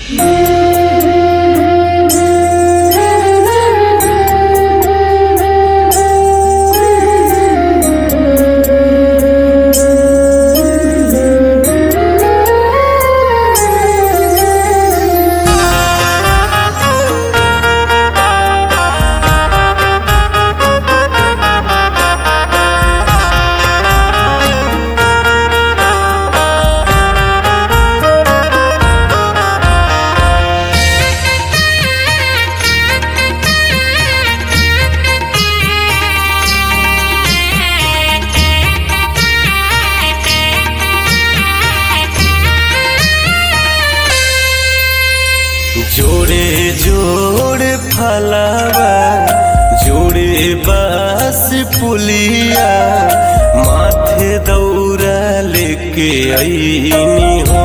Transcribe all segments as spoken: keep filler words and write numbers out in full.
जोड़े जोड़े फलावा जोड़े बास पुलिया माथे दौरा लेके आईनी हो।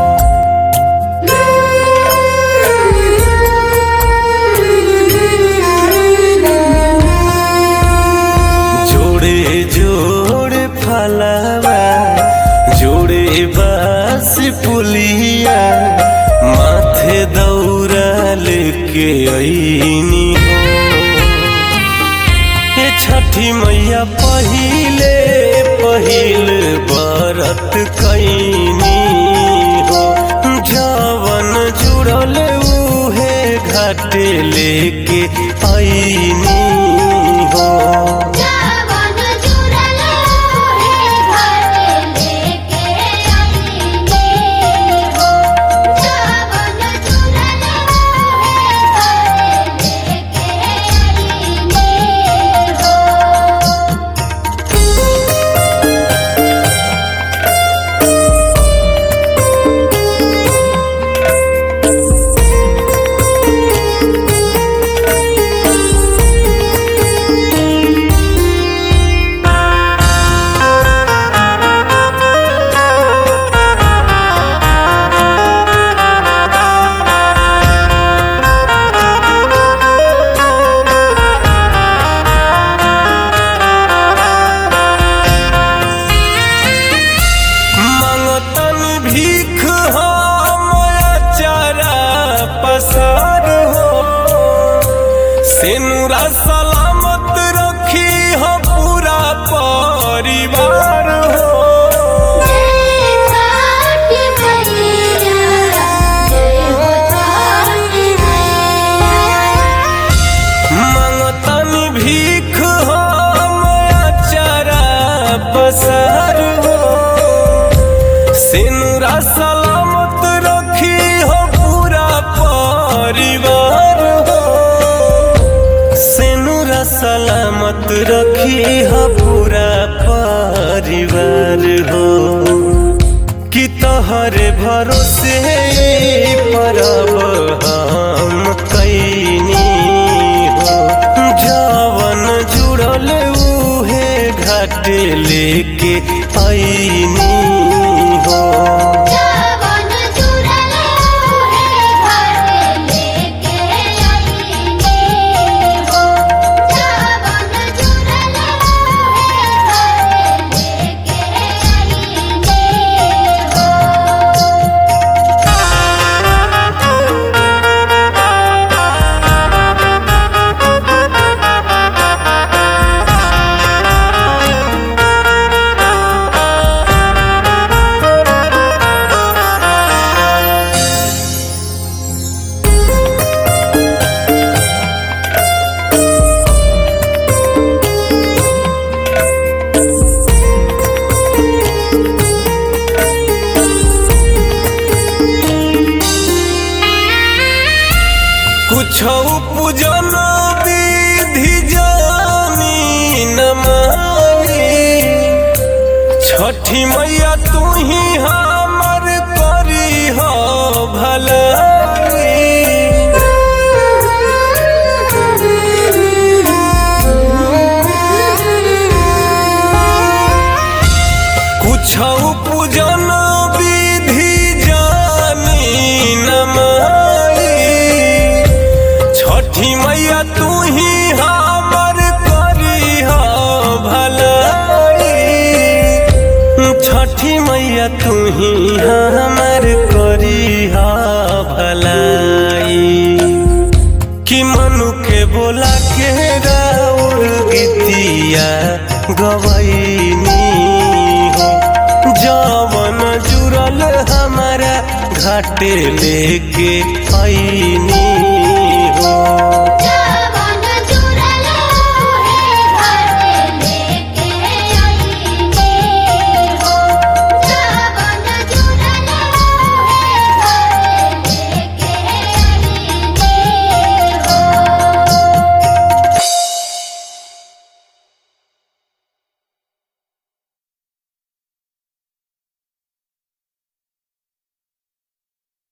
जोड़े जोड़े फलावा जोड़े बास पुलिया माथे दौरा लेके आईनी हो। ये छठी मैया पहिले पहिल बरत कैनी हो। जवन जुड़ल उहे घाटे लेके आईनी हो। भीख हो मोया चारा पसार हो। सिनुरा सलामत रखी हो पूरा परिवार हो। मंगतन भीख हो मोया चारा पसार हो। सिनुरा सलामत रखी हो पूरा परिवार हो। सिनुरा सलामत रखी हो पूरा परिवार हो। कि तोहरे भरोसे परब हम कैनी हो। जवन जुड़ल उहे घाटे लेके आईनी हो। कुछो पूजन विधि जानी न मानी। छठी मैया तू ही हमर करी हो भलाई। कुछो पूजन विधि जानी न मानी। छठी मैया तू ही हमर करी हो भलाई। छठी मैया तू ही हमर करी हो भलाई। गवैनी हो। जवन जुरल हमारा घाटे लेके आईनी